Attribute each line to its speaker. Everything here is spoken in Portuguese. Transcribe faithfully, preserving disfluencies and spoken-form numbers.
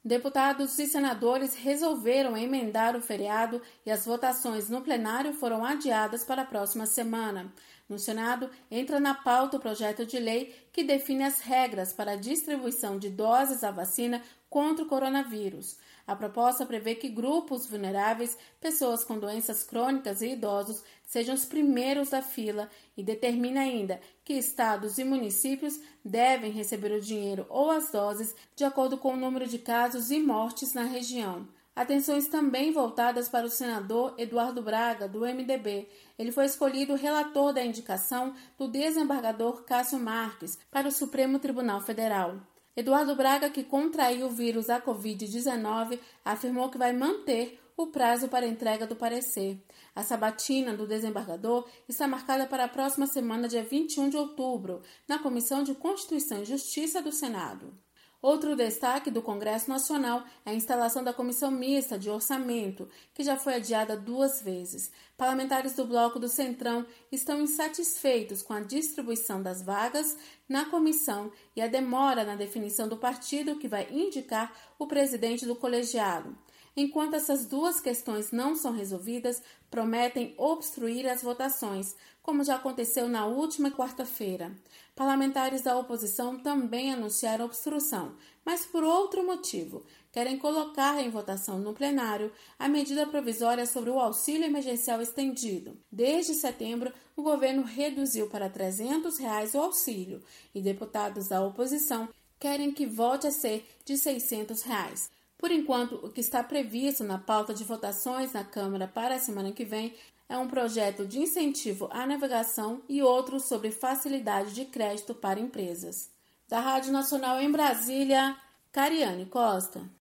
Speaker 1: Deputados e senadores resolveram emendar o feriado e as votações no plenário foram adiadas para a próxima semana. No Senado, entra na pauta o projeto de lei que define as regras para a distribuição de doses da vacina contra o coronavírus. A proposta prevê que grupos vulneráveis, pessoas com doenças crônicas e idosos, sejam os primeiros da fila e determina ainda que estados e municípios devem receber o dinheiro ou as doses de acordo com o número de casos e mortes na região. Atenções também voltadas para o senador Eduardo Braga, do M D B. Ele foi escolhido relator da indicação do desembargador Cássio Marques para o Supremo Tribunal Federal. Eduardo Braga, que contraiu o vírus da covid dezenove, afirmou que vai manter o prazo para entrega do parecer. A sabatina do desembargador está marcada para a próxima semana, dia vinte e um de outubro, na Comissão de Constituição e Justiça do Senado. Outro destaque do Congresso Nacional é a instalação da Comissão Mista de Orçamento, que já foi adiada duas vezes. Parlamentares do Bloco do Centrão estão insatisfeitos com a distribuição das vagas na comissão e a demora na definição do partido que vai indicar o presidente do colegiado. Enquanto essas duas questões não são resolvidas, prometem obstruir as votações, como já aconteceu na última quarta-feira. Parlamentares da oposição também anunciaram obstrução, mas por outro motivo. Querem colocar em votação no plenário a medida provisória sobre o auxílio emergencial estendido. Desde setembro, o governo reduziu para trezentos reais o auxílio e deputados da oposição querem que volte a ser de seiscentos reais. Por enquanto, o que está previsto na pauta de votações na Câmara para a semana que vem é um projeto de incentivo à navegação e outro sobre facilidade de crédito para empresas. Da Rádio Nacional em Brasília, Cariane Costa.